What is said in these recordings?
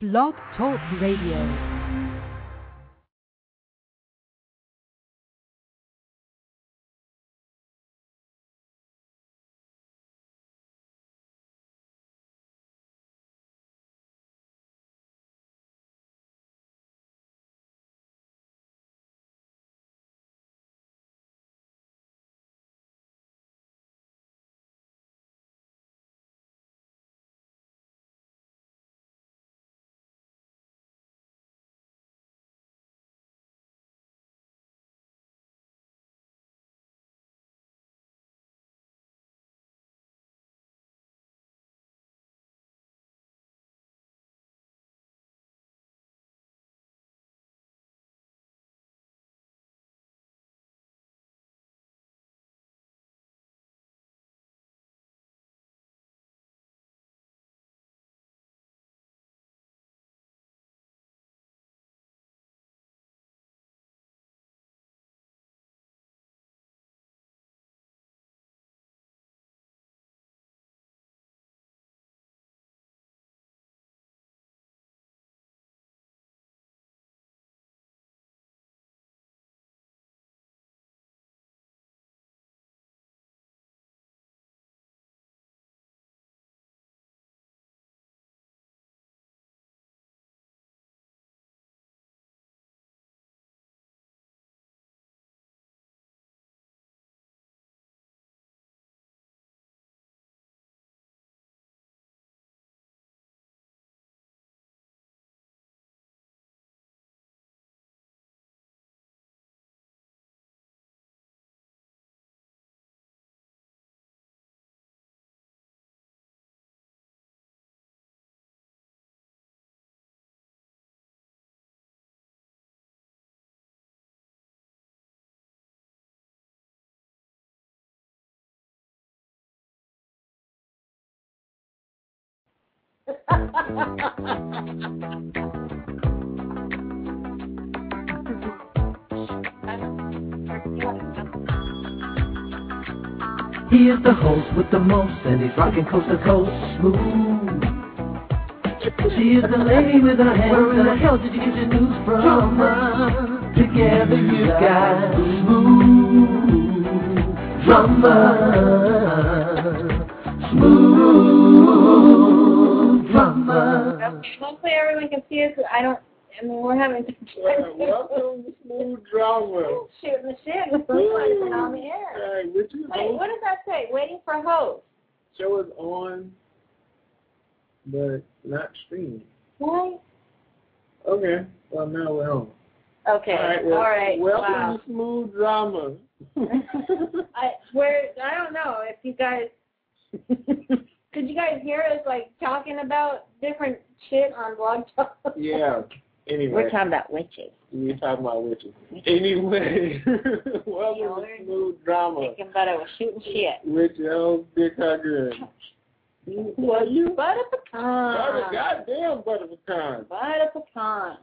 Blog Talk Radio. He is the host with the most, and he's rocking coast to coast smooth. She is the lady with her hands. Where in the hell did you get your news from? Together you got smooth drama. Smooth drama. Okay, hopefully everyone can see us. We're having welcome to Smooth Drama. Shooting the shit with someone on the air. Wait, what does that say? Waiting for host. Show is on, but not streaming. What? Okay, well now we're home. Okay, all right. Welcome to Smooth Drama. I don't know if you guys, could you guys hear us like talking about different shit on Blog Talk? Yeah. Anyway. We're talking about witches. We're talking about witches. Anyway, welcome to Smooth Drama. Thinking about it was shooting shit. With your host, Dick Hugger. Who are you? Butter pecan. Goddamn butter pecan. Butter pecan.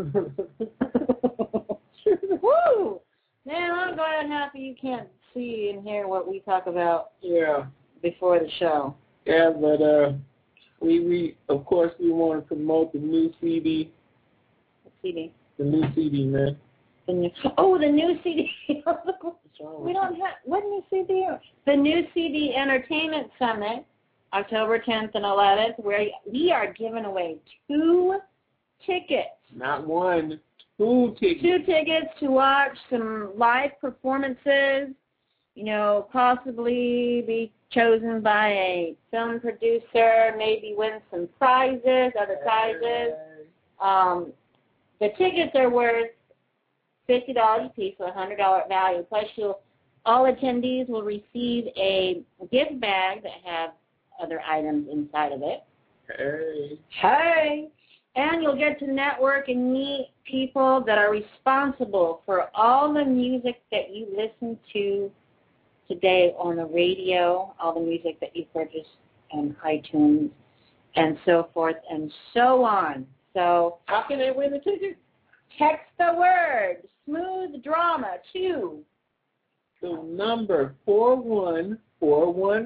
Woo! Man, I'm glad and happy you can't see and hear what we talk about. Yeah. Before the show. Yeah, but we of course we want to promote the new CD. CD. The new CD, man. The new CD. We don't have, what new CD? The new CD Entertainment Summit, October 10th and 11th, where we are giving away 2 tickets. Not 1, 2 tickets. 2 tickets to watch some live performances, possibly be chosen by a film producer, maybe win some prizes, other prizes. The tickets are worth $50 a piece, so $100 value. Plus, all attendees will receive a gift bag that have other items inside of it. Hey! And you'll get to network and meet people that are responsible for all the music that you listen to today on the radio, all the music that you purchase on iTunes, and so forth and so on. So how can they win the ticket? Text the word Smooth Drama to number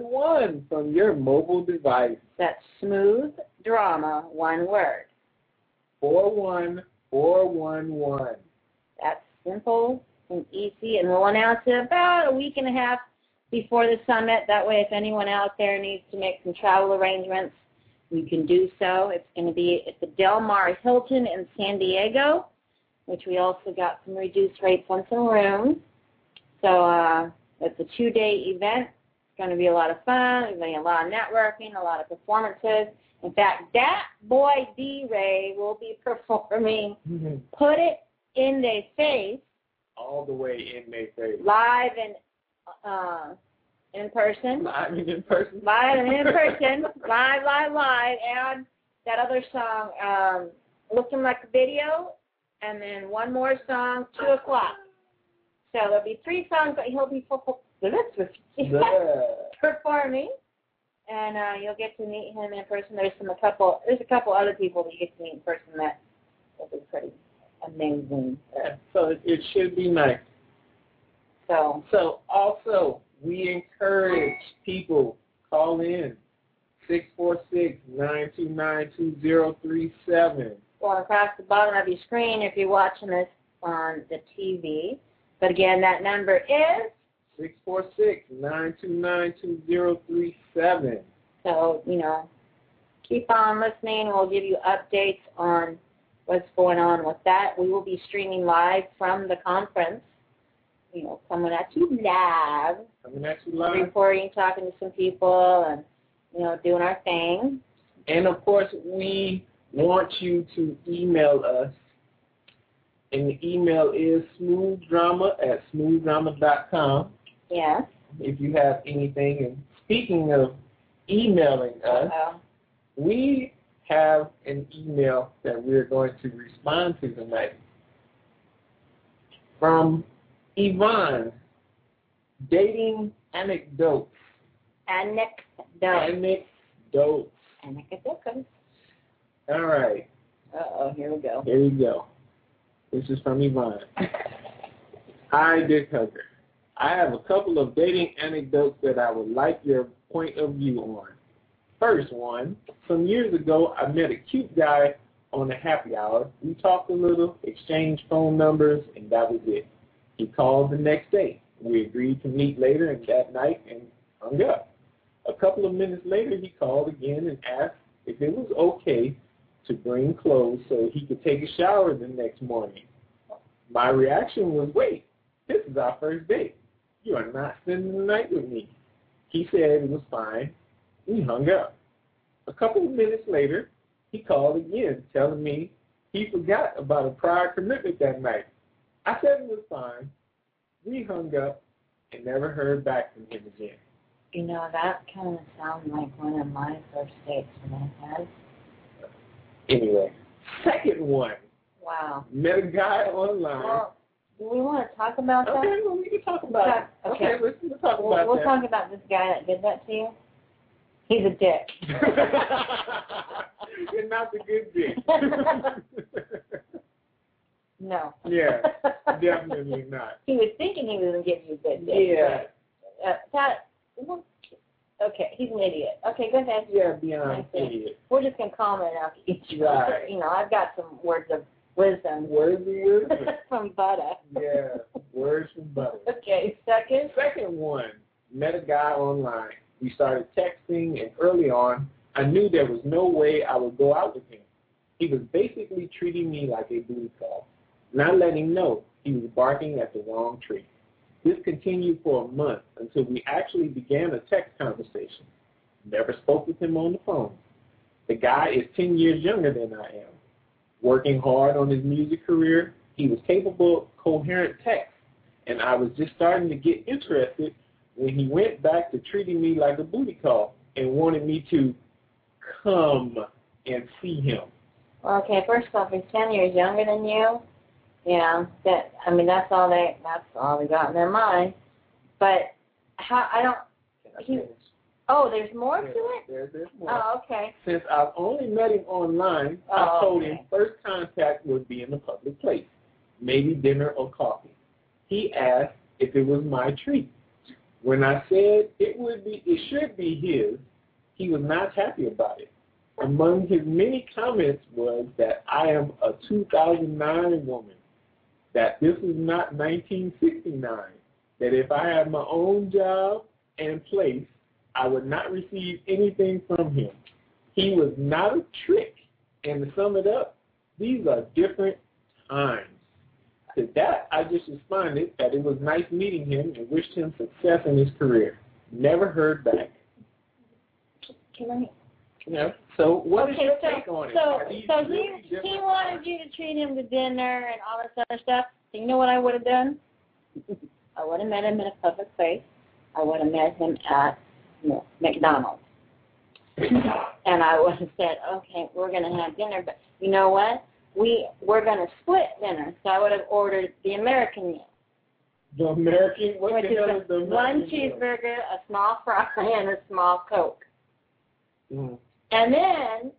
41411 from your mobile device. That's Smooth Drama, one word. 41411. That's simple and easy, and we'll announce it about a week and a half before the summit. That way, if anyone out there needs to make some travel arrangements, we can do so. It's going to be at the Del Mar Hilton in San Diego, which we also got some reduced rates on some rooms. So it's a 2-day event. It's going to be a lot of fun. There's going to be a lot of networking, a lot of performances. In fact, that boy D-Ray will be performing Put It in They Face. All the way in their face. Live and in person. Live and in person. Live and in person. Live. And that other song, Looking Like a Video, and then one more song, 2 o'clock. So there'll be 3 songs that he'll be performing, and you'll get to meet him in person. There's a couple other people that you get to meet in person that will be pretty amazing. Yeah, so it should be nice. So also, we encourage people, call in 646-929-2037. Going across the bottom of your screen if you're watching this on the TV. But again, that number is 646-929-2037. So, keep on listening. We'll give you updates on what's going on with that. We will be streaming live from the conference, coming at you live. Reporting, talking to some people, and, doing our thing. And, of course, we want you to email us. And the email is smoothdrama@smoothdrama.com. Yes. If you have anything. And speaking of emailing us, we have an email that we're going to respond to tonight from Yvonne. Dating anecdotes. Anecdotes. All right. Here we go. Here we go. This is from Yvonne. Hi, Dick Hugger. I have a couple of dating anecdotes that I would like your point of view on. First one, some years ago, I met a cute guy on a happy hour. We talked a little, exchanged phone numbers, and that was it. He called the next day. We agreed to meet later and that night and hung up. A couple of minutes later, he called again and asked if it was okay to bring clothes so he could take a shower the next morning. My reaction was, wait, this is our first date. You are not spending the night with me. He said it was fine. We hung up. A couple of minutes later, he called again, telling me he forgot about a prior commitment that night. I said it was fine. We hung up and never heard back from him again. That kind of sounds like one of my first dates that I had. Anyway, second one. Wow. Met a guy online. Well, do we want to talk about that? Okay, well, we can talk about it. Okay, let's talk about that. We'll talk about this guy that did that to you. He's a dick. You're not the good dick. No. Yeah, definitely not. He was thinking he was going to give you a good dick. Yeah. Okay, he's an idiot. Okay, go ahead. Yeah, beyond idiot. We're just going to comment out each other. Right. I've got some words of wisdom. Words of wisdom. From Butter. Yeah, words from Butter. Okay, second. Second one, met a guy online. We started texting, and early on, I knew there was no way I would go out with him. He was basically treating me like a booty call, not letting him know he was barking at the wrong tree. This continued for a month until we actually began a text conversation. Never spoke with him on the phone. The guy is 10 years younger than I am. Working hard on his music career, he was capable of coherent text, and I was just starting to get interested when he went back to treating me like a booty call and wanted me to come and see him. Okay, first off, he's 10 years younger than you. Yeah, that's all they got in their mind. But there's more to it? There's more. Oh, okay. Since I've only met him online, I told him first contact would be in a public place, maybe dinner or coffee. He asked if it was my treat. When I said it should be his, he was not happy about it. among his many comments was that I am a 2009 woman, that this is not 1969, that if I had my own job and place, I would not receive anything from him. He was not a trick. And to sum it up, these are different times. To that, I just responded that it was nice meeting him and wished him success in his career. Never heard back. Can I? Yeah. So what is Okay, your take on it? So really he wanted you to treat him to dinner and all this other stuff. So you know what I would have done? I would have met him in a public place. I would have met him at McDonald's. And I would have said, okay, we're going to have dinner, but you know what? We're going to split dinner. So I would have ordered the American meal. The American? What the hell is the American one meal? cheeseburger, a small fry, and a small Coke. Mm. And then,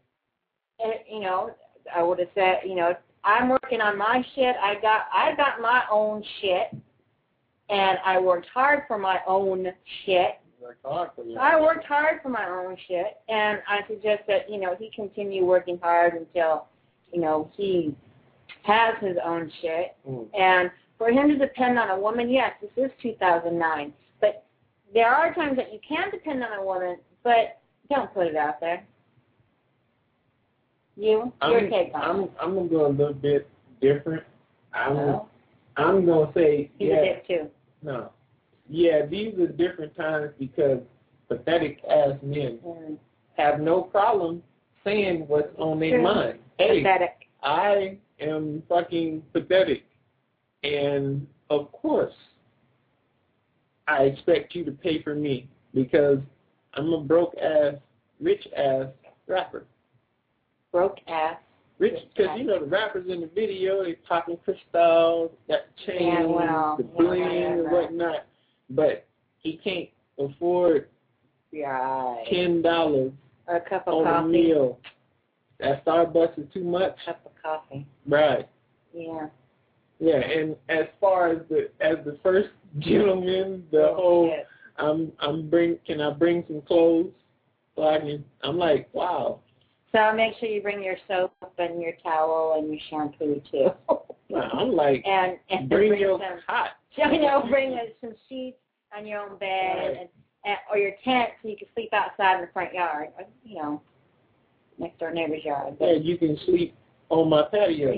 I would have said, I'm working on my shit. I got my own shit, and I worked hard for my own shit. I worked hard for my own shit, and I suggest that, he continue working hard until, he has his own shit. Mm. And for him to depend on a woman, yes, this is 2009. But there are times that you can depend on a woman, but don't put it out there. Your take on it. I'm going to go a little bit different. I'm going to say, He's a dick, too. No. Yeah, these are different times because pathetic-ass men have no problem saying what's on their mind. Hey, Pathetic. I am fucking pathetic. And, of course, I expect you to pay for me because I'm a broke-ass, rich-ass rapper. Broke-ass. Rich, because, the rappers in the video, they popping crystals, got the chain, the bling, and whatnot. But he can't afford $10 a cup of on coffee. a meal. That Starbucks is too much. Cup of coffee. Right. Yeah. Yeah, and as far as the first gentleman, can I bring some clothes? So I'm like, wow. So make sure you bring your soap and your towel and your shampoo too. I'm like, and bring your cot. Bring some sheets on your own bed or your tent so you can sleep outside in the front yard, next door neighbor's yard. Yeah, you can sleep on my patio.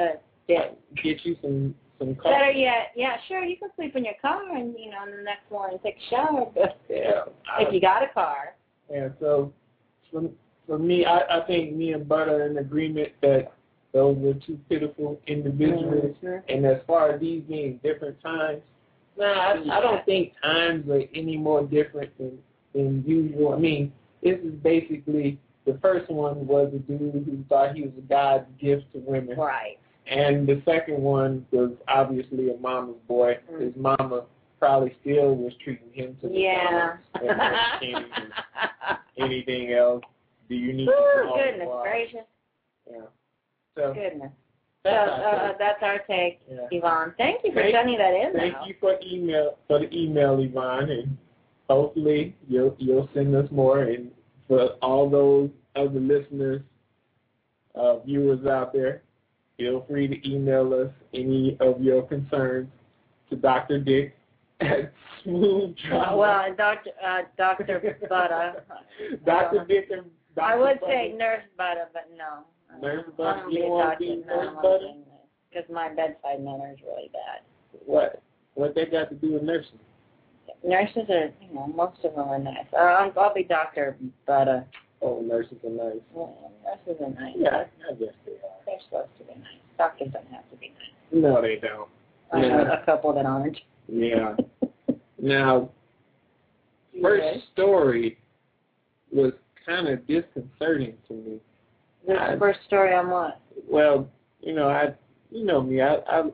Get you some coffee. Better yet, sure, you can sleep in your car and, on the next morning take a shower. But if you got a car. Yeah, so for me, I think me and Bud are in agreement that those were two pitiful individuals. Mm-hmm. And as far as these being different times, I don't think times are any more different than usual. I mean, this is basically, the first one was a dude who thought he was a God's gift to women. Right. And the second one was obviously a mama's boy. Mm-hmm. His mama probably still was treating him to the and anything else. Do you need to goodness gracious. Yeah. So goodness. That's our take, Yvonne. Thank you for sending that in. Thank you for the email, Yvonne, and hopefully you'll send us more. And for all those other listeners, viewers out there, feel free to email us any of your concerns to Dr. Dick at Smooth Drama. Well, Dr. Butter. Dr. Dick and Dr. I would Butter. say Nurse Butter, but no. Nurse Butter? You want to be Nurse Butter? Because my bedside manner is really bad. What? What they got to do with nursing? Nurses are, most of them are nice. I'll be Dr. Butter. Oh, nurses are nice. Yeah, nurses are nice. Yeah, I guess they are. They're supposed to be nice. Doctors don't have to be nice. No, they don't. I know a couple that aren't. Yeah. Now, first story was kind of disconcerting to me. This is the first story on what? Well, you know me.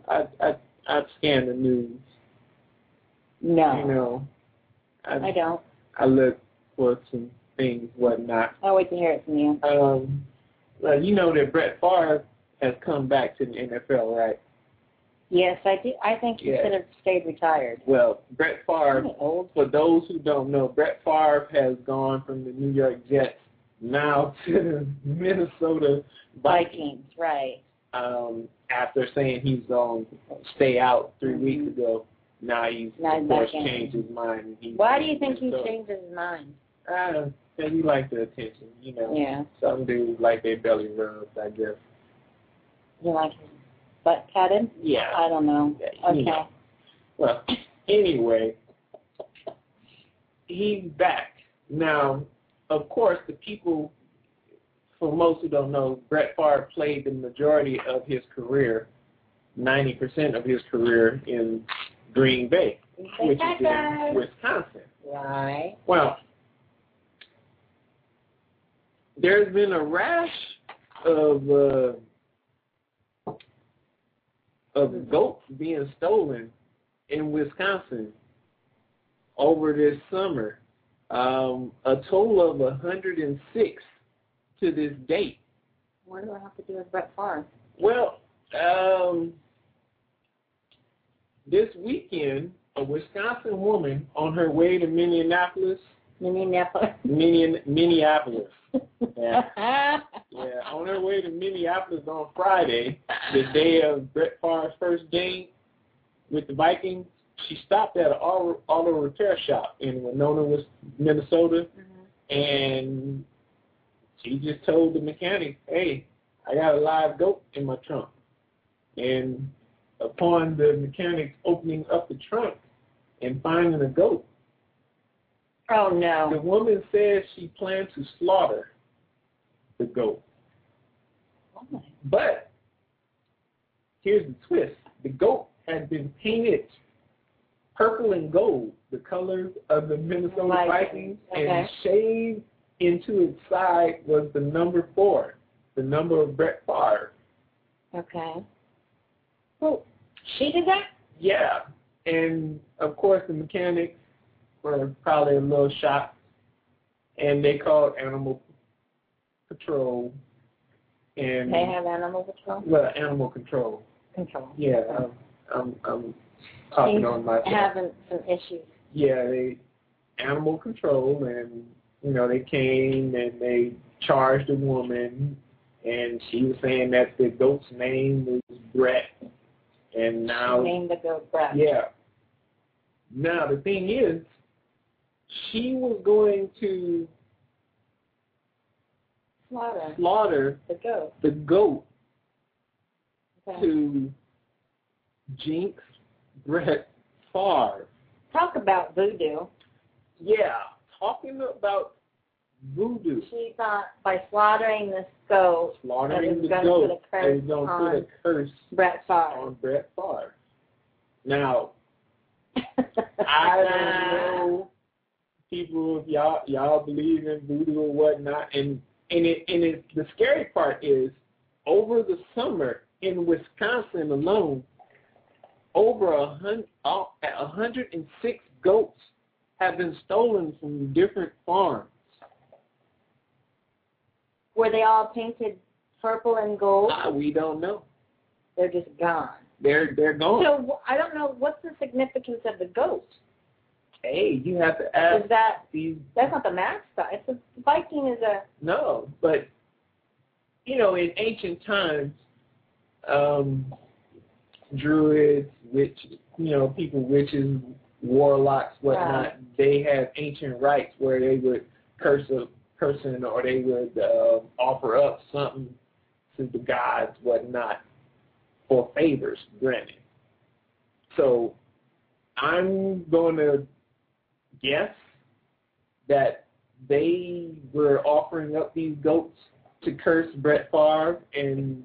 I scan the news. No. I don't. I look for some things, whatnot. I'll wait to hear it from you. Well, you know that Brett Favre has come back to the NFL, right? Yes, I do. I think he should have stayed retired. Well, Brett Favre, for those who don't know, Brett Favre has gone from the New York Jets now to the Minnesota Vikings, right. After saying he's going to stay out 3 weeks ago. Now he's, of course, changed his mind. Why do you think he changed his mind? He likes the attention, you know. Yeah. Some dudes like their belly rubs, I guess. You like his butt patted? Yeah. I don't know. Yeah, okay. You know. Well, anyway, he's back. Now, of course, the people, for most who don't know, Brett Favre played the majority of his career, 90% of his career in Green Bay, which is in Wisconsin. Right. Well, there's been a rash of goats being stolen in Wisconsin over this summer. A total of 106 to this date. What do I have to do with Brett Favre? Well, this weekend, a Wisconsin woman on her way to Minneapolis. Yeah. Yeah, on her way to Minneapolis on Friday, the day of Brett Favre's first game with the Vikings, she stopped at an auto repair shop in Winona, Minnesota, and she just told the mechanic, hey, I got a live goat in my trunk. And upon the mechanic opening up the trunk and finding a goat, oh, no. The woman says she planned to slaughter the goat. Oh. But here's the twist. The goat had been painted purple and gold, the colors of the Minnesota Vikings, and shaved into its side was the number 4, the number of Brett Favre. Okay. Well, she did that? Yeah. And, of course, the mechanics were probably a little shocked, and they called Animal Patrol. And they have Animal Patrol? Well, Animal Control. Yeah, I'm talking on myself. Having some issues. Yeah, they Animal Control, and they came and they charged a woman, and she was saying that the goat's name was Brett, and now she named the goat Brett. Yeah. Now the thing is, she was going to slaughter the goat to jinx Brett Favre. Talk about voodoo. Yeah, talking about voodoo. She thought by slaughtering this goat, it was going to put a curse Brett Favre. on Brett Favre. Now, I don't know, people, if y'all believe in voodoo or whatnot, and the scary part is, over the summer in Wisconsin alone, over 106 goats have been stolen from different farms. Were they all painted purple and gold? We don't know. They're just gone. They're gone. So I don't know, what's the significance of the goat? Hey, you have to ask. Is that's not the mascot. The Viking is a... No, but, in ancient times, druids, witches, warlocks, whatnot, they had ancient rites where they would curse a person, or they would offer up something to the gods, whatnot, for favors granted. So I'm going to guess that they were offering up these goats to curse Brett Favre and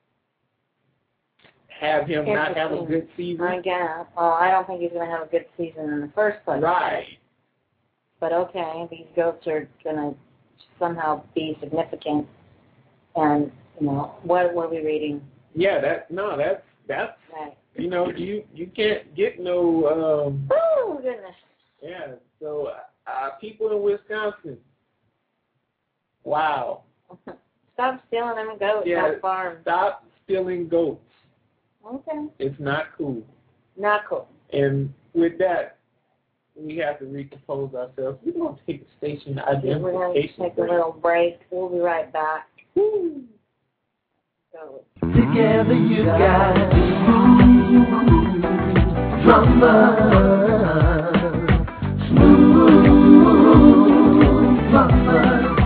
have him not have a good season. I guess. Well, I don't think he's going to have a good season in the first place. Right. But okay, these goats are going to somehow be significant. And, what were we reading? Yeah, that's right. You can't get no... oh, goodness. Yeah, so people in Wisconsin, wow. Stop stealing them goats. Yeah, farm. Stop stealing goats. Okay. It's not cool. Not cool. And with that, we have to recompose ourselves. We're going to take a station We're going to identification take a little break. We'll be right back. Woo. So, Together you got smooth drama.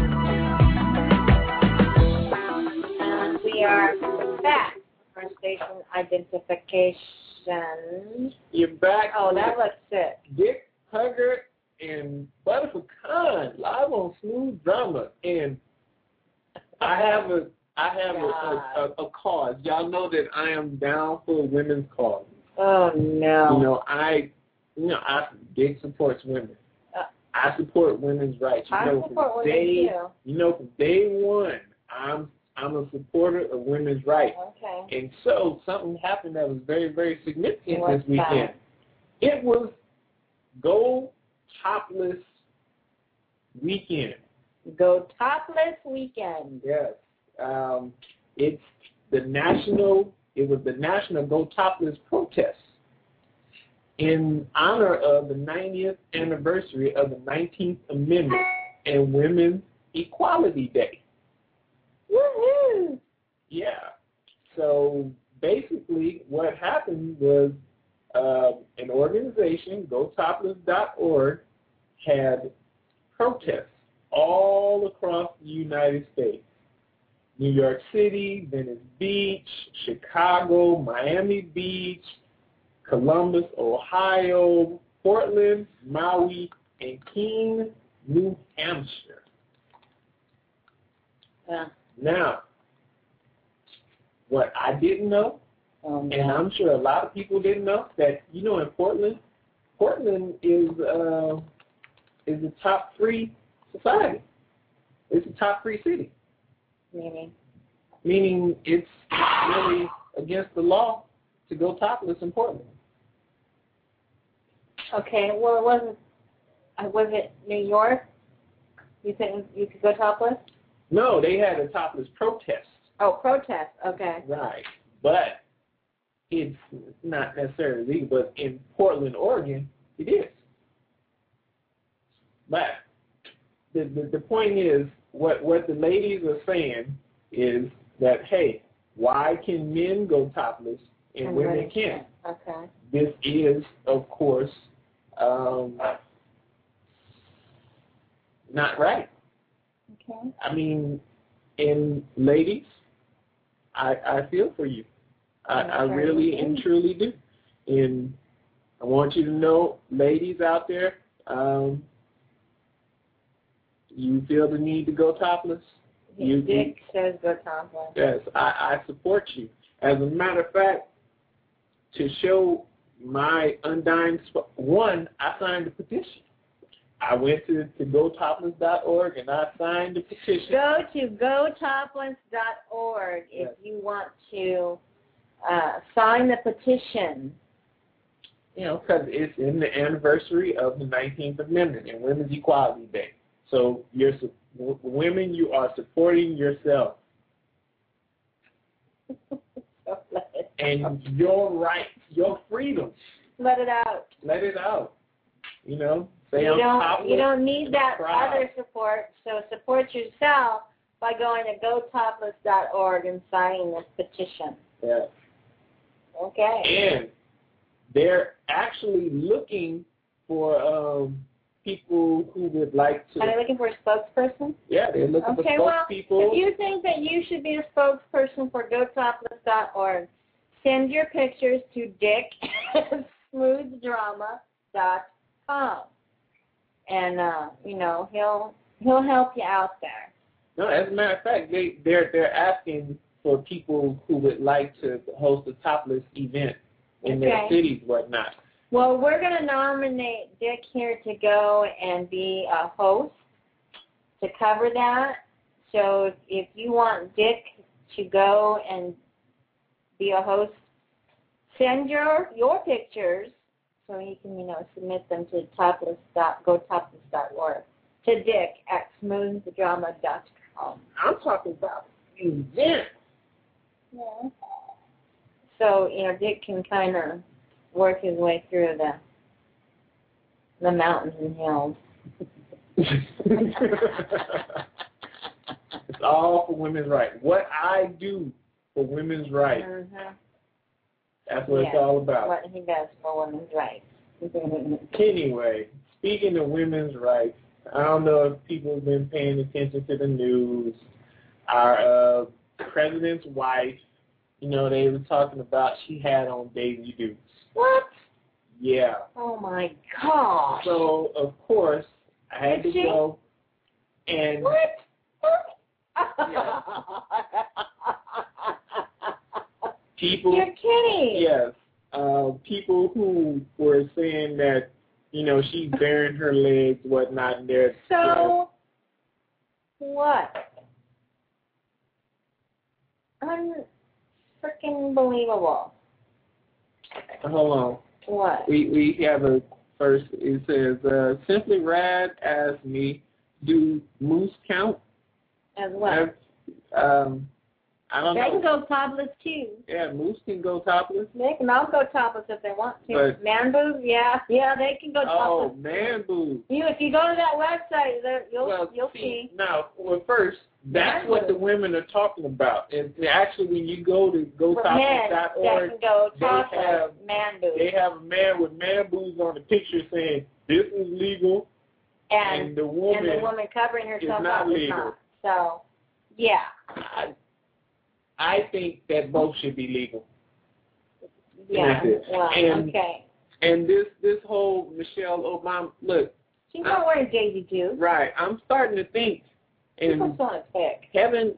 and we are back for station identification. You're back. Oh, that looks sick. Dick Huggard and Butterfly Khan live on Smooth Drama, and I have a cause. Y'all know that I am down for women's cause. Oh no. I Dick supports women. I support women's rights. I support women too. From day one, I'm a supporter of women's rights. Okay. And so something happened that was very, very significant What's this weekend. that? It was Go Topless Weekend. Go Topless Weekend. Yes. It was the National Go Topless protest in honor of the 90th anniversary of the 19th Amendment and Women's Equality Day. Woohoo! Yeah. So basically what happened was an organization, GoTopless.org, had protests all across the United States. New York City, Venice Beach, Chicago, Miami Beach, Columbus, Ohio, Portland, Maui, and Keene, New Hampshire. Yeah. Now, what I didn't know, and I'm sure a lot of people didn't know, that in Portland is a top free society. It's a top free city. Meaning it's really against the law to go topless in Portland. Okay, well, was it New York? You think you could go topless? No, they had a topless protest. Oh, protest. Okay. Right, but it's not necessarily legal. But in Portland, Oregon, it is. But the point is, what the ladies are saying is that, hey, why can men go topless and women can't? Okay. This is, of course, not right. Okay. I mean, and ladies, I feel for you. I really and truly do. And I want you to know, ladies out there, you feel the need to go topless? Dick says go topless. Yes, I support you. As a matter of fact, to show my undying one, I signed a petition. I went to GoTopless.org and I signed the petition. Go to GoTopless.org if you want to sign the petition. Because it's in the anniversary of the 19th Amendment and Women's Equality Day. So women, you are supporting yourself. And your rights, your freedoms. Let it out. Let it out. You don't need that other support, so support yourself by going to GoTopless.org and signing this petition. Yeah. Okay. And they're actually looking for people who would like to... Are they looking for a spokesperson? Yeah, they're looking for spokespeople. Well, if you think that you should be a spokesperson for GoTopless.org, send your pictures to Dick at smoothdrama.com. And, he'll help you out there. No, as a matter of fact, they're asking for people who would like to host a topless event in their cities, whatnot. Well, we're going to nominate Dick here to go and be a host to cover that. So if you want Dick to go and be a host, send your pictures so he can, submit them to GoTopless.org to Dick at smoothdrama.com. I'm talking about event. Yeah. So, Dick can kind of work his way through The mountains and hills. It's all for women's rights. What I do for women's rights. Mm-hmm. That's what it's all about. What he does for women's rights. Anyway, speaking of women's rights, I don't know if people have been paying attention to the news. Our president's wife, you know, they were talking about she had on Daisy Dukes. What? Yeah. Oh, my gosh. So, of course, I had to go. And what? Yeah. People. You're kidding. Yes. People who were saying that, you know, she's bearing her legs, whatnot, and they're... So, what? Unfreaking believable. Hold on. What? We have a first, it says, Simply Rad asked me, do moose count? As well. I don't know. They can go topless, too. Yeah, moose can go topless. They can all go topless if they want to. But, man boobs, yeah, they can go topless. Oh, man boobs. If you go to that website, you'll see. Now, well, first, that's what the women are talking about. And actually, when you go to gotopless.org, can go topless, man boobs. They have a man with man boobs on the picture saying this is legal, and the woman covering herself is not up legal. is not. So, yeah. I think that both should be legal. Yeah. Well, okay. And this whole Michelle Obama, look. She's not wearing Daisy Dukes. Right. I'm starting to think. And People's on a pick. Heaven.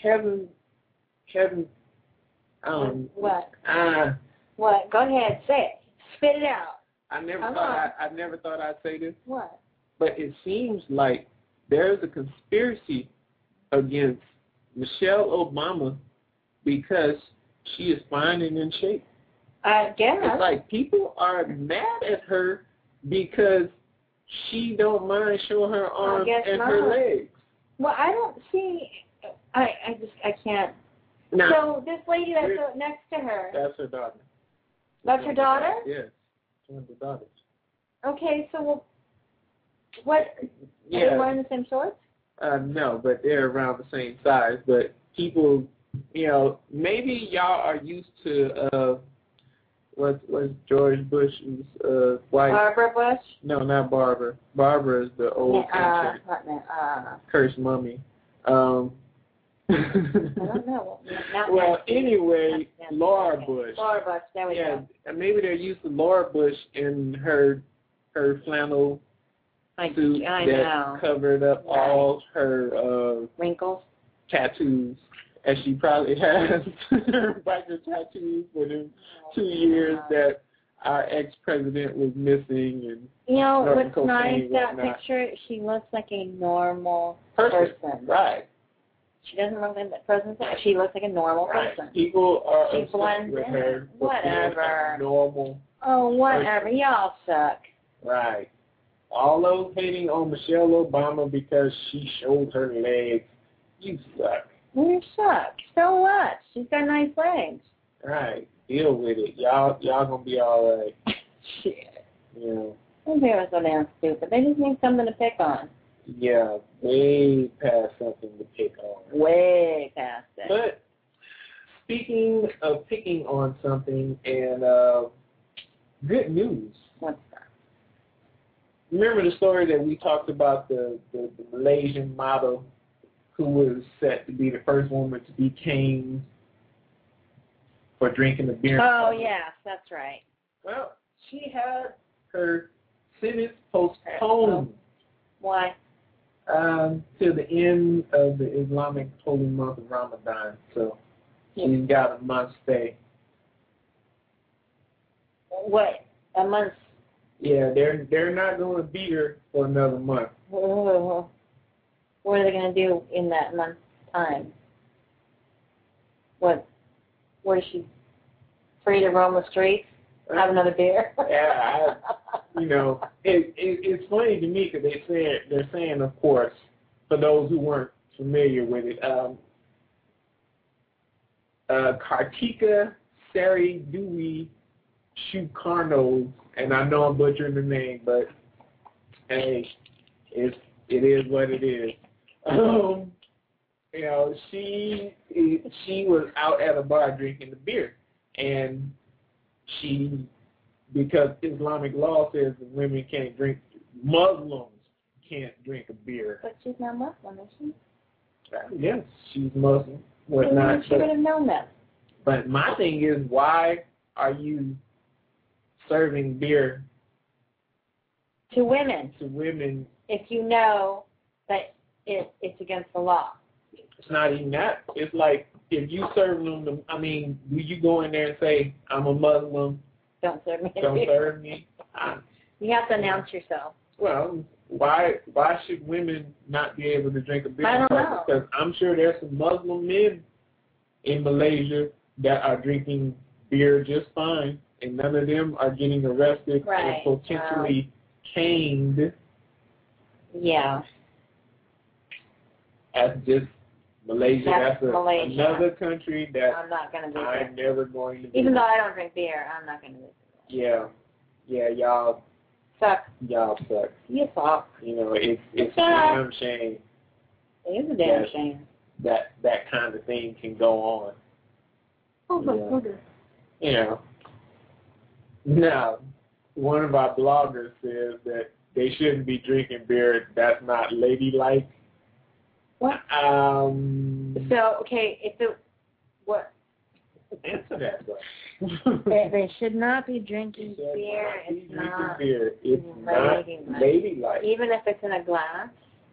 What? What? Go ahead, say it. Spit it out. I never thought I'd say this. What? But it seems like there's a conspiracy against Michelle Obama because she is fine and in shape. I guess. It's like people are mad at her because she don't mind showing her arms and her legs. Well, I don't see. I can't. Now, so this lady that's next to her. That's her daughter. That's her daughter? Yes. One of the daughters. Okay, so what? Yeah. Are they wearing the same shorts? No, but they're around the same size. But people, you know, maybe y'all are used to what's George Bush's wife? Barbara Bush? No, not Barbara. Barbara is the old cursed mummy. I don't know. Well, anyway, Laura Bush. Laura Bush, there we go. Yeah, maybe they're used to Laura Bush in her flannel suit that covered up all her wrinkles, tattoos, as she probably has her biker tattoos for the 2 years that our ex-president was missing. And you know what's nice that picture? She looks like a normal person. Right. She doesn't look like the president. She looks like a normal person. People are she upset with her. Whatever. Normal. Oh, whatever. Person. Y'all suck. Right. All those hating on Michelle Obama because she showed her legs. You suck. You suck. So what? She's got nice legs. Right. Deal with it. Y'all gonna be all right. Shit. Yeah. Those people are so damn stupid. They just need something to pick on. Yeah, way past something to pick on. Way past it. But speaking of picking on something, and good news. What's that? Remember the story that we talked about, the Malaysian model who was set to be the first woman to be caned for drinking a beer? Oh, yes, that's right. Well, she had her sentence postponed. Why? Till the end of the Islamic holy month of Ramadan. So she's got a month's stay. What? A month? Yeah, they're not going to beat her for another month. What are they going to do in that month's time? What? Where is she? Free to roam the streets? Have another beer? Yeah, it's funny to me because they're saying, of course, for those who weren't familiar with it, Kartika Sari Dewey Shukarno, and I know I'm butchering the name, but Hey, it is what it is. You know, she was out at a bar drinking the beer, and because Islamic law says that women can't drink, Muslims can't drink a beer. But she's not Muslim, is she? Yes, she's Muslim. Whatnot. She would have known that. But my thing is, why are you serving beer to women? If you know that it's against the law. It's not even that. It's like if you serve them, do you go in there and say, I'm a Muslim? Don't serve me. Don't serve me. You have to announce yourself. Well, why should women not be able to drink a beer? I don't know. Because I'm sure there's some Muslim men in Malaysia that are drinking beer just fine, and none of them are getting arrested or potentially caned. Yeah. That's just Malaysia. That's Malaysia. Another country that I'm not going to visit. I'm never going to visit. Even though I don't drink beer, I'm not going to visit. Yeah, y'all suck. Y'all suck. You suck. You know, it's a damn shame. It is a damn shame. That kind of thing can go on. Oh my goodness. You know. Now, one of our bloggers says that they shouldn't be drinking beer. That's not ladylike. What? So, okay, what? Answer that question. They should not be drinking beer. It's not not ladylike. Even if it's in a glass.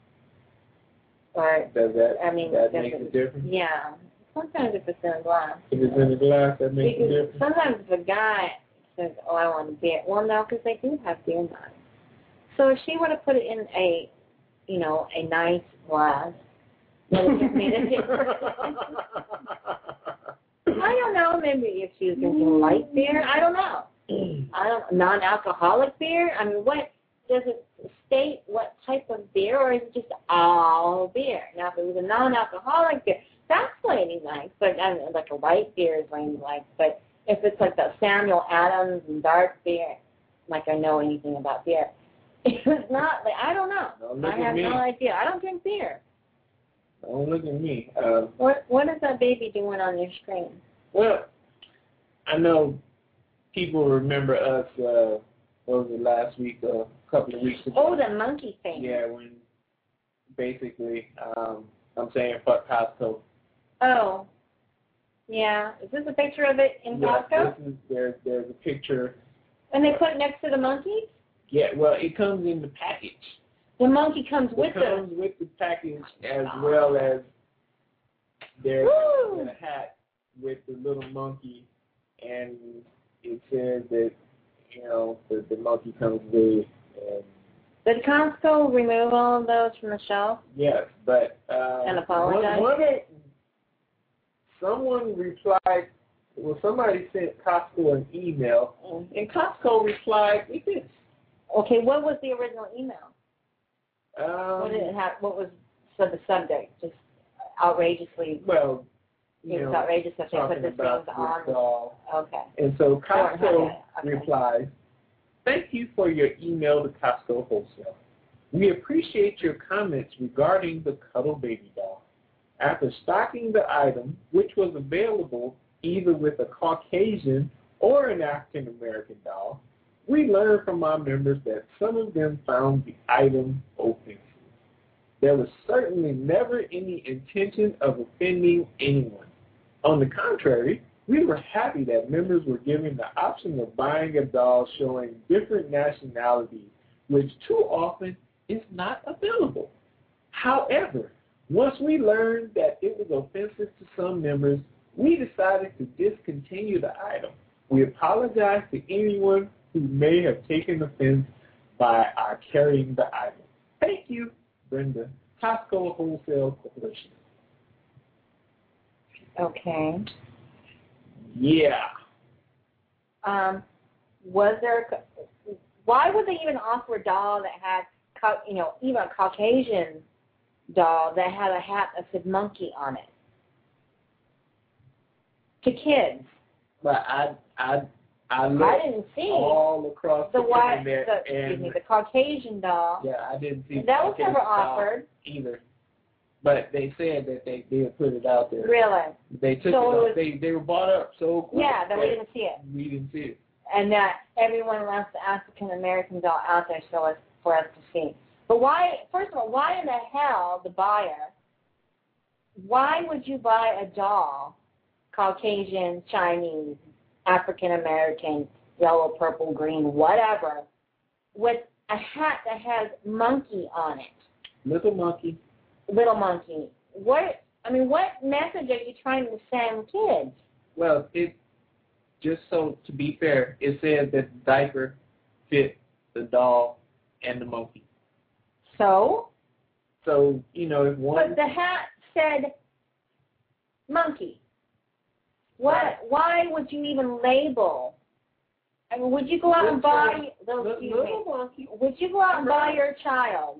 Or does that? That makes a difference. Yeah. Sometimes if it's in a glass. If it's in a glass, that makes a difference. Sometimes if a guy says, "Oh, I want a beer," well, no, because they do have beer knives. So if she would have put it in a nice glass, would it have made a difference? I don't know. Maybe if she was drinking light beer, I don't know. Non-alcoholic beer. I mean, what does it state? What type of beer, or is it just all beer? Now, if it was a non-alcoholic beer, that's ladylike. But like a white beer is ladylike. But if it's like the Samuel Adams and dark beer, like I know anything about beer, it's not. Like, I don't know. I have no idea. I don't drink beer. Don't look at me. What is that baby doing on your screen? Well, I know people remember us, what was it, last week, a couple of weeks ago. Oh, the monkey thing. Yeah, when basically, I'm saying fuck Costco. Oh. Yeah. Is this a picture of it in Costco? There's a picture. And they put it next to the monkey? Yeah, well, it comes in the package. The monkey comes with it. It comes with the package as well as there's a hat with the little monkey, and it says that, the monkey comes with. Did Costco remove all of those from the shelf? Yes, but and apologize? Someone replied, somebody sent Costco an email, and Costco replied with this. Okay, what was the original email? What did it have? What was the subject? Just outrageously. Well, it was outrageous that they put this thing on. Doll. Okay. And so Costco replies, "Thank you for your email to Costco Wholesale. We appreciate your comments regarding the Cuddle Baby doll. After stocking the item, which was available either with a Caucasian or an African American doll, we learned from our members that some of them found the item offensive. There was certainly never any intention of offending anyone. On the contrary, we were happy that members were given the option of buying a doll showing different nationalities, which too often is not available. However, once we learned that it was offensive to some members, we decided to discontinue the item. We apologize to anyone who may have taken offense by our carrying the item. Thank you, Brenda, Costco Wholesale Corporation." Okay. Yeah. Was there? Why would they even offer a doll that had, even a Caucasian doll that had a hat that said monkey on it to kids? But I didn't see all across the internet, the Caucasian doll. Yeah, I didn't see that was never offered either. But they said that they did put it out there. Really? They took they were bought up so quick. Yeah, that we didn't see it. We didn't see it. And that everyone wants the African American doll out there for us to see. But why? First of all, why in the hell, the buyer? Why would you buy a doll, Caucasian, Chinese, African American, yellow, purple, green, whatever, with a hat that has monkey on it? Little monkey. Little monkey. What message are you trying to send kids? Well, just so to be fair, it said that the diaper fit the doll and the monkey. So, if one. But the hat said monkey. What? Why would you even label? I mean, would you go out and buy little monkey? Would you go out and buy your child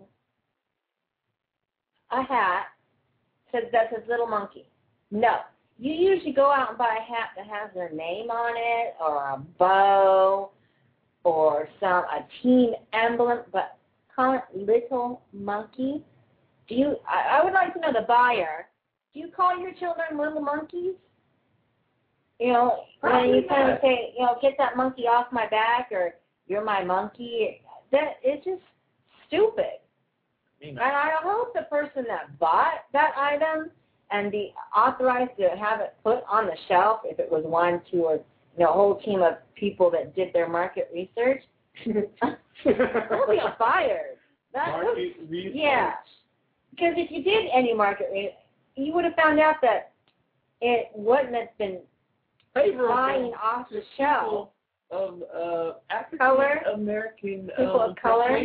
a hat that says little monkey? No. You usually go out and buy a hat that has their name on it, or a bow, or a team emblem, but call it little monkey. I would like to know, the buyer, do you call your children little monkeys? When you kind of say, get that monkey off my back, or you're my monkey, that it's just stupid. And I hope the person that bought that item and be authorized to have it put on the shelf, if it was 1, 2, or a whole team of people that did their market research, they'll be fired. Market research? Yeah. Because if you did any market research, you would have found out that it wouldn't have been flying off the shelf. Of African American people of color.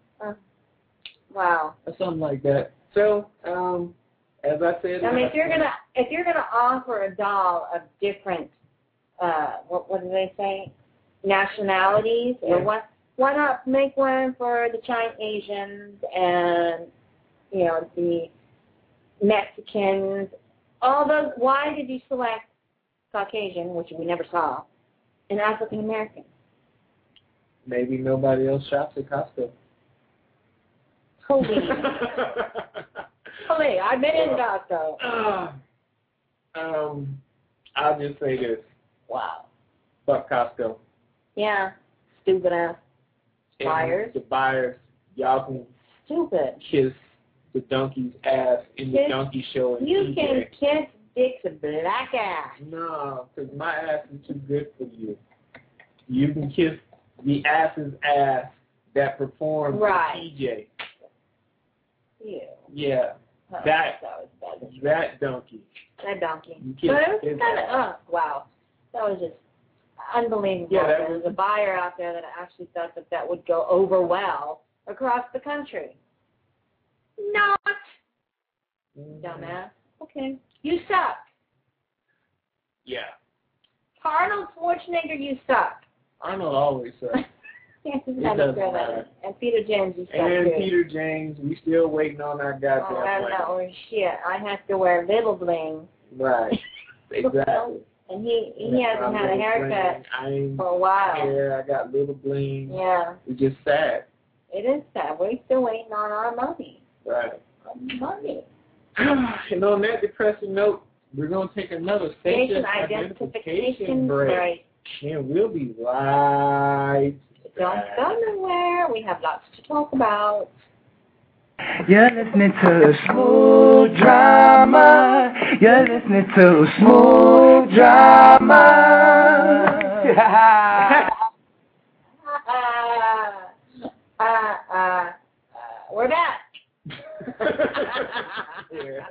Wow. Or something like that. So, as I said, if you're gonna offer a doll of different, what do they say, nationalities, or what? Why not make one for the Chinese Asians and the Mexicans? All those. Why did you select Caucasian, which we never saw, and African American? Maybe nobody else shops at Costco. Holy, I've been in Costco. I'll just say this. Wow. Fuck Costco. Yeah. Stupid ass buyers. The buyers, y'all can kiss the donkey's ass in the donkey show. You can kiss Dick's black ass. No, because my ass is too good for you. You can kiss the ass's ass that performed TJ. Ew. Yeah. Oh, that donkey. That donkey. But it was kind of, wow. That was just unbelievable. Yeah, there was a buyer out there that actually thought that would go over well across the country. Not. Dumbass. Okay. You suck. Yeah. Arnold Schwarzenegger, you suck. Arnold always sucks. It doesn't matter. And Peter James, you suck and too. Peter James, we still waiting on our goddamn or shit. I have to wear little bling. Right. Exactly. And he hasn't had a haircut for a while. I got little bling. Yeah. It's just sad. It is sad. We're still waiting on our money. Right. Money. And on that depressing note, we're going to take another station identification break. And we'll be right Don't go nowhere. We have lots to talk about. You're listening to Smooth Drama. You're listening to Smooth Drama. We're back. Yeah.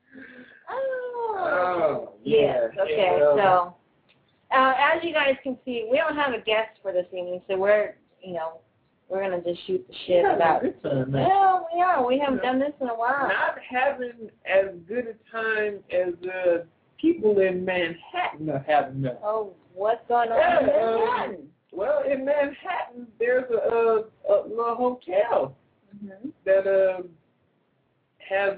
Oh, yes. Okay, so as you guys can see, we don't have a guest for this evening, so we're going to just shoot the shit about it. Well, we are. We haven't done this in a while. Not having as good a time as people in Manhattan are having. Oh, what's going on in Manhattan? Well, in Manhattan, there's a little hotel that has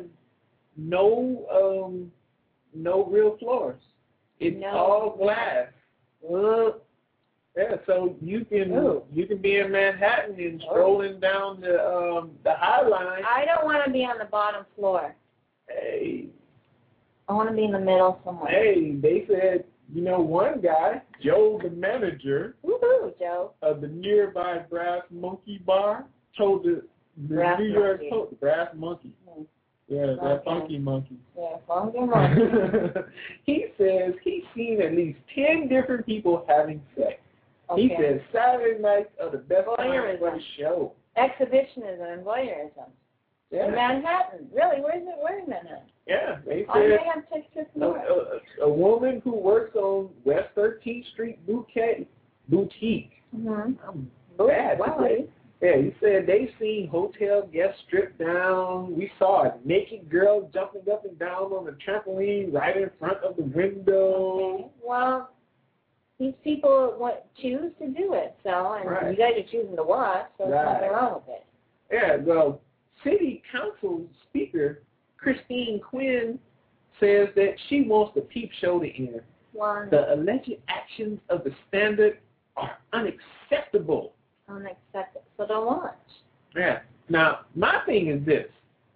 no real floors. It's all glass. Yeah, so you can be in Manhattan and strolling down the High Line. I don't want to be on the bottom floor. Hey. I want to be in the middle somewhere. Hey, they said, one guy, Joe the manager Joe. of the nearby Brass Monkey Bar, told the New York Post, Brass Monkey. Yeah, that funky monkey. Yeah, funky monkey. He says he's seen at least 10 different people having sex. Okay. He says Saturday nights are the best time for the show. Exhibitionism and voyeurism. Yeah. In Manhattan. Really? Where in Manhattan? Yeah, they said a woman who works on West 13th Street Boutique. Mm-hmm. I'm bad today. Yeah, he said they seen hotel guests stripped down. We saw a naked girl jumping up and down on the trampoline right in front of the window. Okay. Well, these people choose to do it, and you guys are choosing to watch, so there's nothing wrong with it. Yeah, well, City Council Speaker Christine Quinn says that she wants the peep show to end. Why? The alleged actions of the Standard are unacceptable. Unacceptable. So don't watch. Yeah. Now, my thing is this.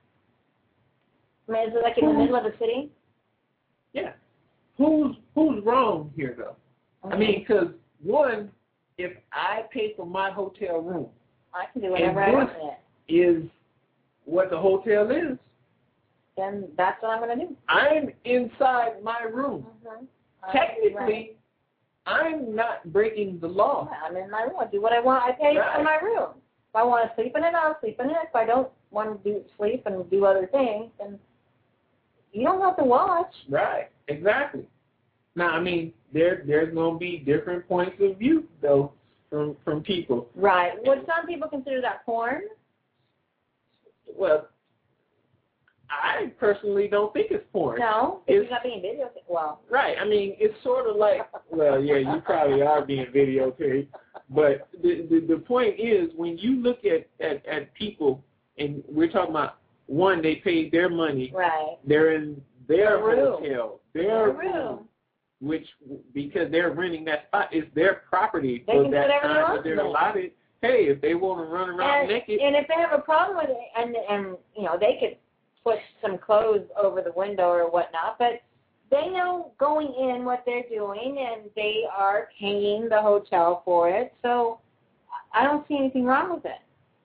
I mean, is it like in the middle of the city? Yeah. Who's wrong here, though? Okay. I mean, because, one, if I pay for my hotel room, I can do whatever I want with it. Is what the hotel is. Then that's what I'm going to do. I'm inside my room. Mm-hmm. Technically, I'm not breaking the law. Yeah, I'm in my room. I do what I want. I pay for my room. If I want to sleep in it, I'll sleep in it. If I don't want to sleep and do other things, then you don't have to watch. Right. Exactly. Now, I mean, there's going to be different points of view, though, from people. Right. Would some people consider that porn? Well, I personally don't think it's porn. No, it's not being videotaped. Well, right. I mean, it's sort of like, well, yeah, you probably are being videotaped. But the point is, when you look at people, and we're talking about, one, they paid their money. Right. They're in their room. hotel, their room, which, because they're renting that spot, is their property for that time that they're allotted. Hey, if they want to run around naked. And if they have a problem with it, and they could put some clothes over the window or whatnot, but they know going in what they're doing, and they are paying the hotel for it, so I don't see anything wrong with it.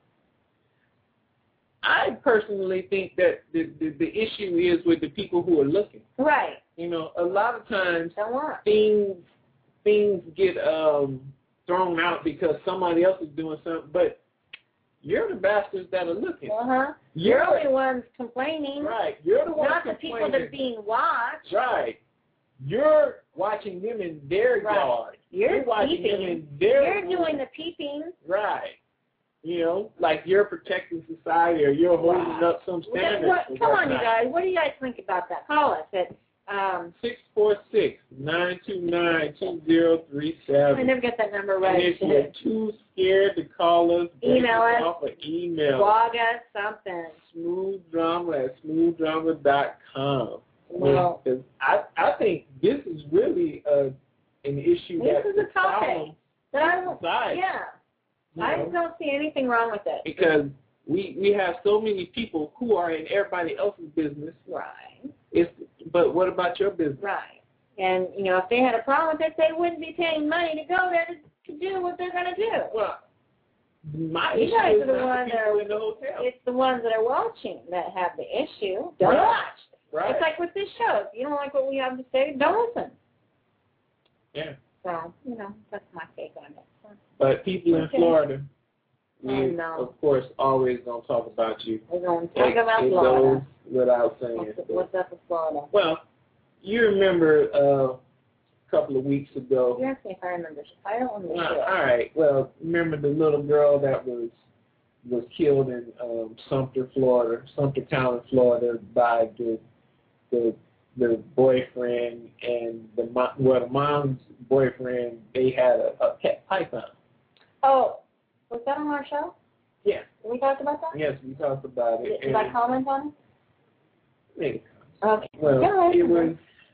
I personally think that the issue is with the people who are looking. Right. A lot of times things get thrown out because somebody else is doing something, but you're the bastards that are looking. You're the ones complaining. Right. You're the ones not the people that are being watched. Right. You're watching them in their yard. You're watching them in their You're doing the peeping. Right. Like you're protecting society or you're holding up some standards. Come on, you guys. What do you guys think about that? Call us at 646-929-2037. I never get that number right. And if you're too scared to call us, email us. Off an email. Blog us something. smoothdrama@smoothdrama.com. Well, I think this is really an issue this is a topic that I don't. Society. Yeah. I don't see anything wrong with it. Because we have so many people who are in everybody else's business. Right. But what about your business? Right. And, if they had a problem with it, they wouldn't be paying money to go there to do what they're going to do. Well, you guys are the ones that are in the hotel. It's the ones that are watching that have the issue. Don't watch. Right. It's like with this show. If you don't like what we have to say, don't listen. Yeah. So, that's my take on it. But people in Florida, we, of course, always going to talk about you. We're going to talk about Florida. It goes without saying. What's up with Florida? Well, you remember a couple of weeks ago. You asked me if I remember. I don't remember. All right. Well, remember the little girl that was killed in Sumter County, Florida, by the boyfriend and the mom's boyfriend. They had a pet python. Oh, was that on our show? Yeah. Did we talk about that? Yes, we talked about it. Did I comment on it? Maybe. Okay. Well, it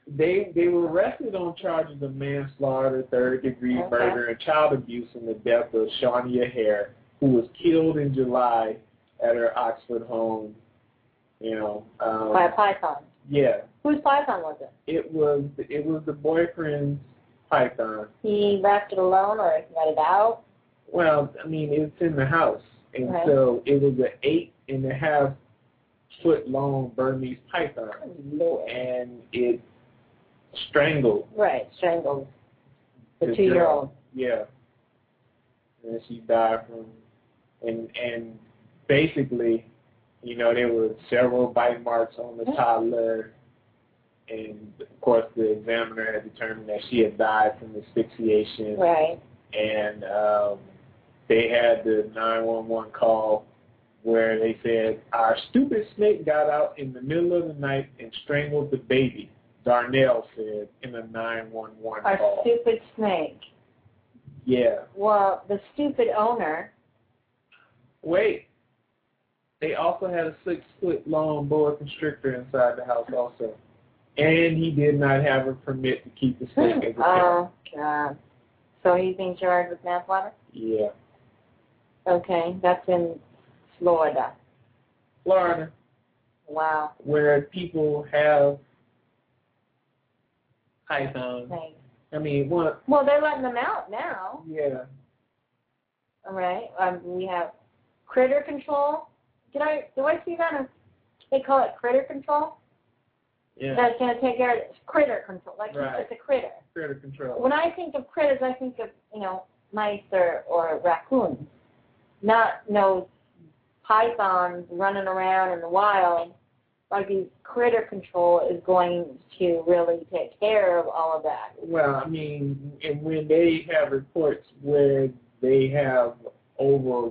They were arrested on charges of manslaughter, third-degree murder, and child abuse in the death of Shania Hare, who was killed in July at her Oxford home. By a python. Yeah. Whose python was it? It was the boyfriend's python. He left it alone or let it out? Well, I mean, it's in the house, and so it was an 8.5 foot long Burmese python, and it strangled. Right, strangled the 2-year-old. 2-year-old. Yeah, and she died from, and basically, there were several bite marks on the toddler, and of course the examiner had determined that she had died from asphyxiation. Right. And they had the 911 call where they said, our stupid snake got out in the middle of the night and strangled the baby, Darnell said in a 911 Our call. stupid snake. Yeah. Well, the stupid owner. Wait. They also had a 6-foot long boa constrictor inside the house also. And he did not have a permit to keep the snake as a pet. Oh, God. So he's being charged with manslaughter? Yeah. Okay, that's in Florida. Florida. Wow. Where people have pythons. Thanks. I mean, what? Well, they're letting them out now. Yeah. All right. We have critter control. Do I see that? They call it critter control. Yeah. That's going to take care of it. Critter control. Like it's a critter. Critter control. When I think of critters, I think of mice or raccoons, not pythons running around in the wild. Like critter control is going to really take care of all of that. Well, I mean, and when they have reports where they have over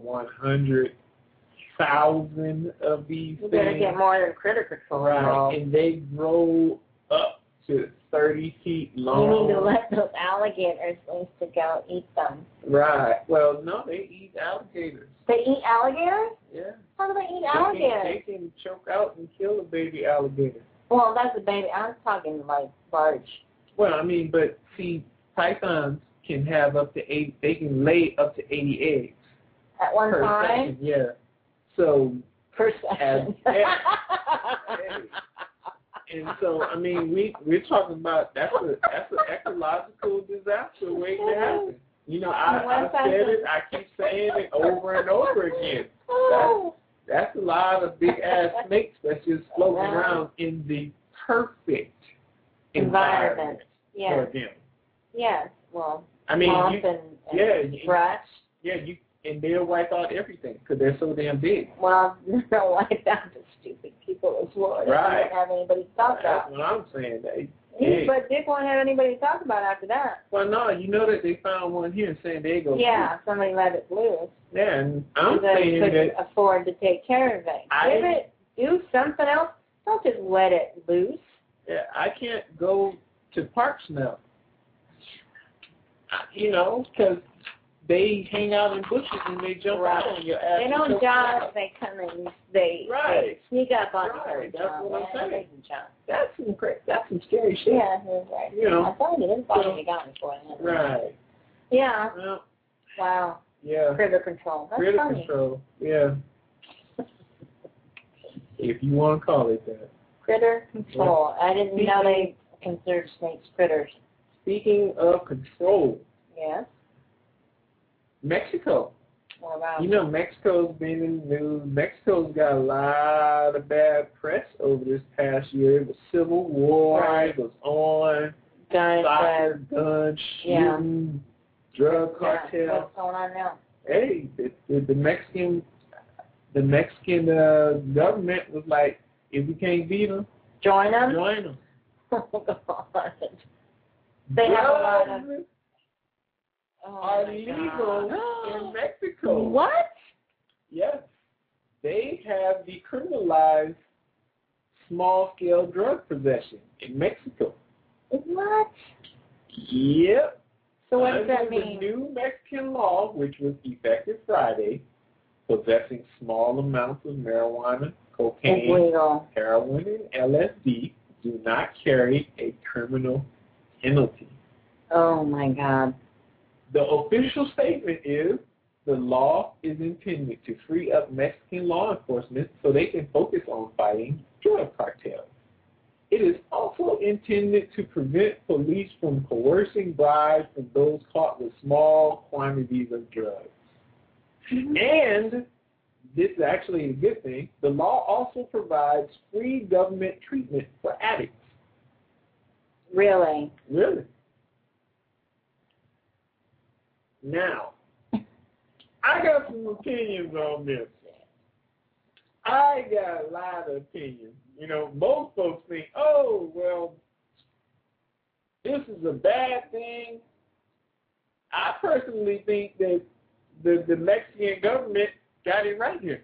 100,000 of these You things, better get more than critter control. right? And they grow up to 30 feet long. You need to let those alligators loose to go eat them. Right. Well, no, they eat alligators. They eat alligators? Yeah. How do they eat alligators? They can choke out and kill a baby alligator. Well, that's a baby. I'm talking like large. Well, I mean, but see, pythons can have up to 8. They can lay up to 80 eggs At one per time? second. Yeah. So. Per second. And so, I mean, we're talking about that's an ecological disaster waiting to happen. I said it. I keep saying it over and over again. That's a lot of big ass snakes that's just floating around in the perfect environment for them. Yes. Well, I mean, and brush. And they'll wipe out everything because they're so damn big. Well, they'll wipe out the stupid people in Florida. Right. They don't have anybody to talk about. That's what I'm saying. But Dick won't have anybody to talk about after that. Well, no, you know that they found one here in San Diego. Yeah, somebody let it loose. Yeah, and I'm they saying couldn't that afford to take care of it. Do something else. Don't just let it loose. Yeah, I can't go to parks now. Because they hang out in bushes and they jump out on your ass. They don't jump. They come and they sneak up on you. That's what I'm saying. That's some scary shit. Yeah, that's right. I thought it is body got me for it. Right. Yeah. Well, wow. Yeah. Critter control. That's critter funny. control. Yeah. If you want to call it that. Critter control. I didn't know they considered snakes critters. Speaking of control. Yes. Mexico. What about? Mexico's been in the news. Mexico's got a lot of bad press over this past year. The Civil War was on. Soccer, guns, shooting, drug cartel. Yeah. What's going on now? Hey, the Mexican government was like, if we can't beat them, join them. Oh, God. They have a lot of... are legal in Mexico. What? Yes. They have decriminalized small-scale drug possession in Mexico. What? Yep. So what does that mean? The new Mexican law, which was effective Friday, possessing small amounts of marijuana, cocaine, heroin, and LSD do not carry a criminal penalty. Oh, my God. The official statement is the law is intended to free up Mexican law enforcement so they can focus on fighting drug cartels. It is also intended to prevent police from coercing bribes from those caught with small quantities of drugs. And this is actually a good thing. The law also provides free government treatment for addicts. Really? Really? Now, I got some opinions on this. I got a lot of opinions. You know, most folks think, oh, well, this is a bad thing. I personally think that the Mexican government got it right here.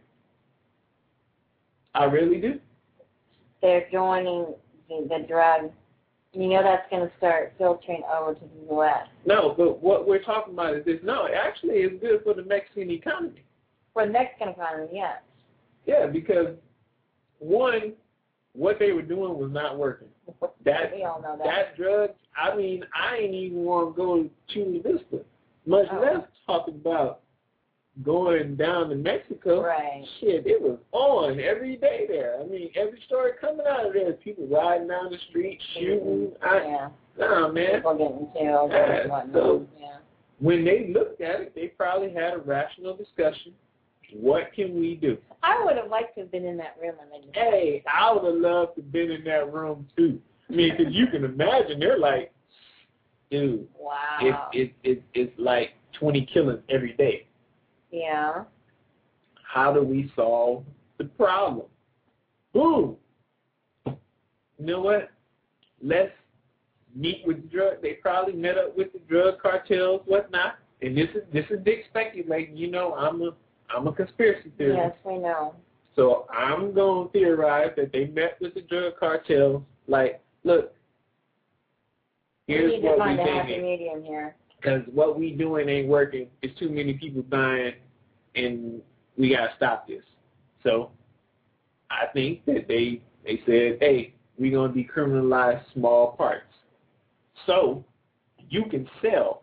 I really do. They're joining the drug. You know that's going to start filtering over to the U.S. No, but what we're talking about is this. No, it actually is good for the Mexican economy. For the Mexican economy, yes. Yeah, because, one, what they were doing was not working. We all know that. That drug, I mean, I ain't even want to go to Chula Vista, much less talk about going down to Mexico. Right. Shit, it was on every day there. I mean, every story coming out of there, people riding down the street, shooting. Nah, man. People getting killed and whatnot. So when they looked at it, they probably had a rational discussion. What can we do? I would have liked to have been in that room. Hey, I would have loved to have been in that room, too. I mean, because you can imagine, they're like, dude, wow. It's like 20 killings every day. Yeah. How do we solve the problem? Boom. You know what? Let's meet with the drug. They probably met up with the drug cartels, whatnot. And this is big speculating. You know, I'm a conspiracy theorist. Yes, we know. So I'm going to theorize that they met with the drug cartels. Like, look, here's we need to what find we a happy thinking. medium here. Because what we doing ain't working. It's too many people dying, and we got to stop this. So I think that they said, hey, we're going to decriminalize small parts. So you can sell.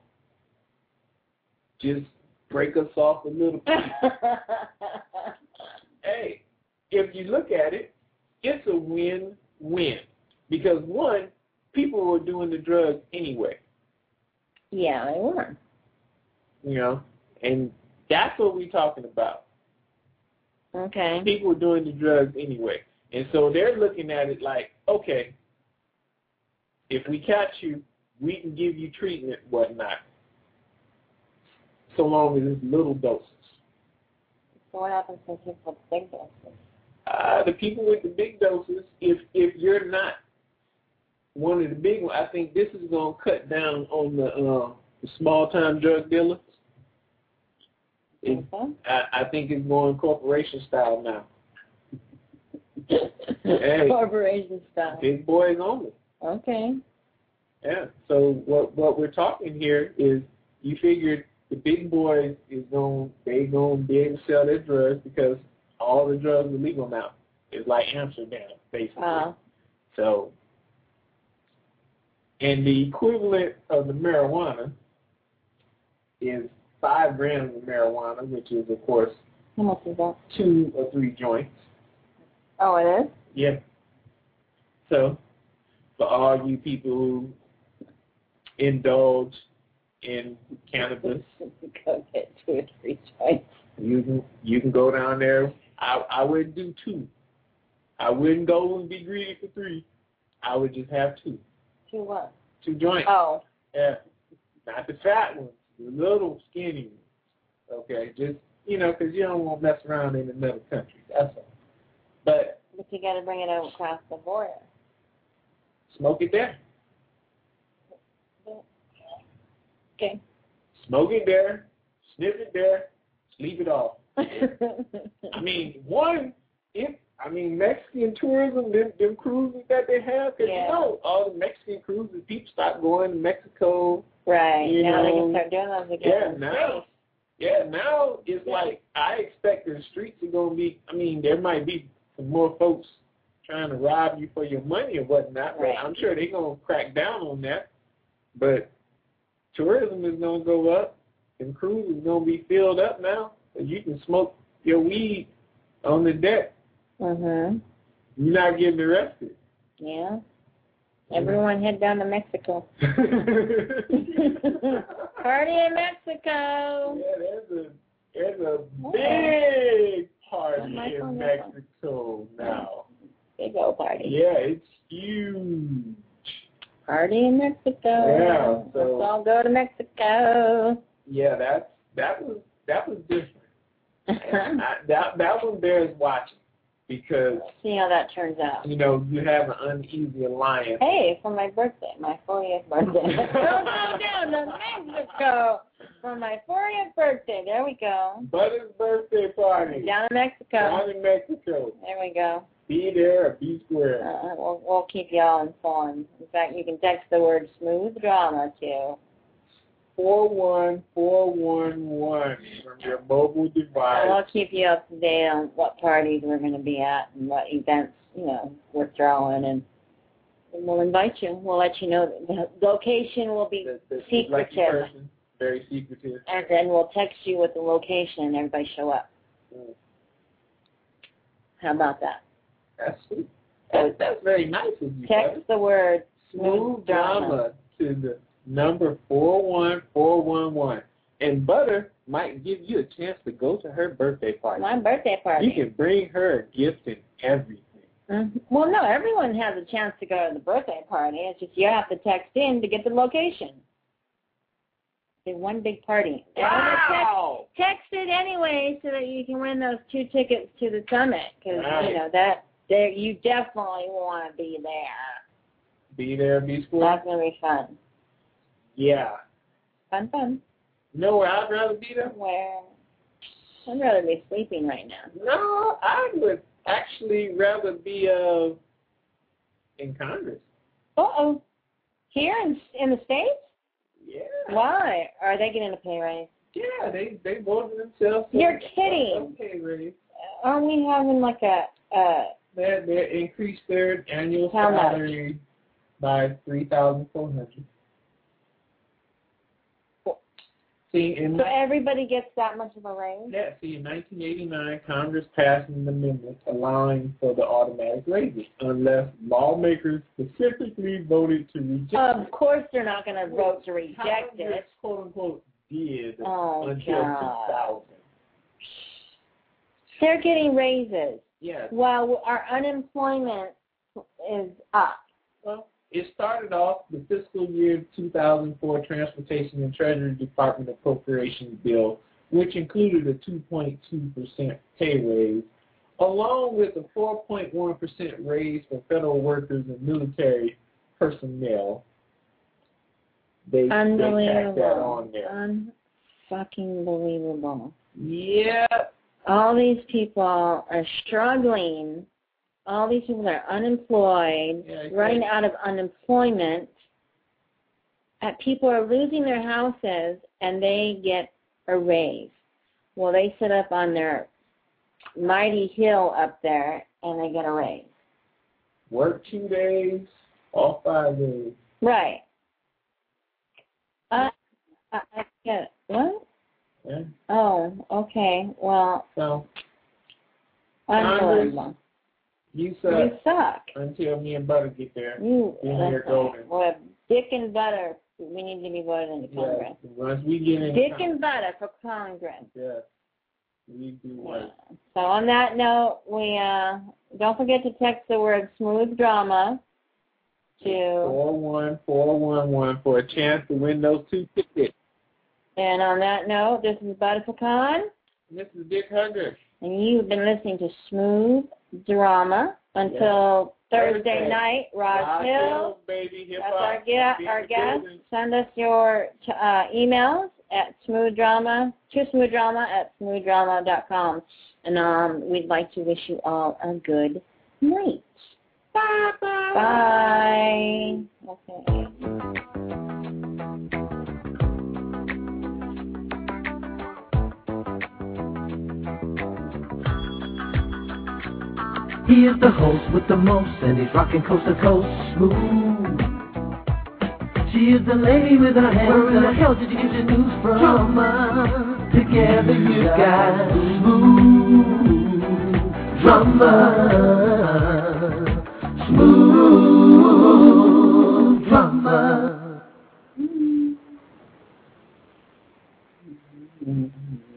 Just break us off a little piece. Hey, if you look at it, it's a win-win. Because, one, people were doing the drugs anyway. Yeah, they were. You know, and that's what we're talking about. Okay. People were doing the drugs anyway. And so they're looking at it like, okay, if we catch you, we can give you treatment, whatnot, so long as it's little doses. So what happens to people with big doses? The people with the big doses, if you're not one of the big ones, I think this is going to cut down on the small-time drug dealers. I think it's going corporation style now. Hey, corporation style. Big boys only. Okay. Yeah. So what we're talking here is you figured the big boys they gonna be able to sell their drugs because all the drugs are legal now. It's like Amsterdam, basically. So, and the equivalent of the marijuana is 5 grams of marijuana, which is, of course, how much is that? 2 or 3 joints. Oh, it is? Yeah. So, for all you people who indulge in cannabis, go get 2 or 3 joints. You can go down there. I wouldn't do 2. I wouldn't go and be greedy for 3. I would just have 2. 2 what? 2 joints. Oh. Yeah. Not the fat ones. The little skinny ones. Okay. Just, because you don't want to mess around in another country. That's all. But you got to bring it over across the border. Smoke it there. Okay. Smoke it there. Sniff it there. Sleep it off. I mean, Mexican tourism, them cruises that they have, because all the Mexican cruises, people stop going to Mexico. Right. Now they can start doing those again. Now it's like, I expect the streets are going to be, there might be some more folks trying to rob you for your money or whatnot. Right. But I'm sure they're going to crack down on that. But tourism is going to go up, and cruises is going to be filled up now. So you can smoke your weed on the deck. Mhm. You're not getting arrested. Yeah. Everyone head down to Mexico. Party in Mexico. Yeah, there's a big party My phone, in my phone. Mexico now. Big old party. Yeah, it's huge. Party in Mexico. Yeah, so- Let's all go to Mexico. Yeah, that was different. That one bears watching because See how that turns out. you know you have an uneasy alliance. Hey, for my birthday, my 40th birthday. Let's go down to Mexico for my 40th birthday. There we go. Butter's birthday party Down in Mexico. down in Mexico. There we go. Be there or be square. We'll keep y'all informed. In fact, you can text the word smooth drama to 41411 from your mobile device. We'll keep you up to date on what parties we're going to be at and what events, we're throwing, and we'll invite you. We'll let you know. The location will be The lucky secretive, person, very secretive. and then we'll text you with the location and everybody show up. Mm. How about that? That's sweet. That's very nice of you. Text Butter. the word Smooth drama to the number 41411. And Butter might give you a chance to go to her birthday party. My birthday party. You can bring her a gift and everything. Mm-hmm. Well, no, everyone has a chance to go to the birthday party. It's just you have to text in to get the location. It's one big party. Wow! Text it anyway so that you can win those 2 tickets to the summit because Right. you definitely want to be there. Be there, be square. That's gonna be fun. Yeah. Fun. You know where I'd rather be there? Where I'd rather be sleeping right now. No, I would actually rather be in Congress. Uh-oh. Here in the States? Yeah. Why? Are they getting a pay raise? Yeah, they voted themselves. You're kidding. Okay, raise. Aren't we having like a They increased their annual How much? salary by $3,400. See, in so everybody gets that much of a raise? in 1989, Congress passed an amendment allowing for the automatic raises unless lawmakers specifically voted to reject Of course they're not going to vote to reject Congress, it. quote unquote, did Oh, until God. 2000. They're getting raises Yes. while our unemployment is up. Well, it started off the fiscal year 2004 Transportation and Treasury Department Appropriations Bill, which included a 2.2% pay raise, along with a 4.1% raise for federal workers and military personnel. They tacked that on there. Unfucking believable. Yeah. All these people are struggling. All these people that are unemployed, running out of unemployment. People are losing their houses, and they get a raise. Well, they sit up on their mighty hill up there, and they get a raise. Work 2 days, off 5 days. Right. I get it. What? Yeah. Oh, okay. Well, So, unbelievable. you You suck suck. until me and Butter get there. You Then we're golden. Well, Dick and Butter, we need to be voted into Congress. Yeah, once we get in Dick and Butter for Congress. yeah, we do what? So on that note, we don't forget to text the word smooth drama to, 41411 for a chance to win those 2 tickets. and on that note, this is Butter Pecan, This is Dick Hugger. and you've been listening to Smooth Drama until Thursday night. Roz Hill, baby, hip that's hop. our guest. Send us your emails at smoothdrama@smoothdrama.com. And we'd like to wish you all a good night. Bye bye. Bye. Okay. He is the host with the most, and he's rocking coast to coast smooth. She is the lady with her hands. Where in the hell did you get your news from? Drama. Together you got smooth drama. Smooth drama.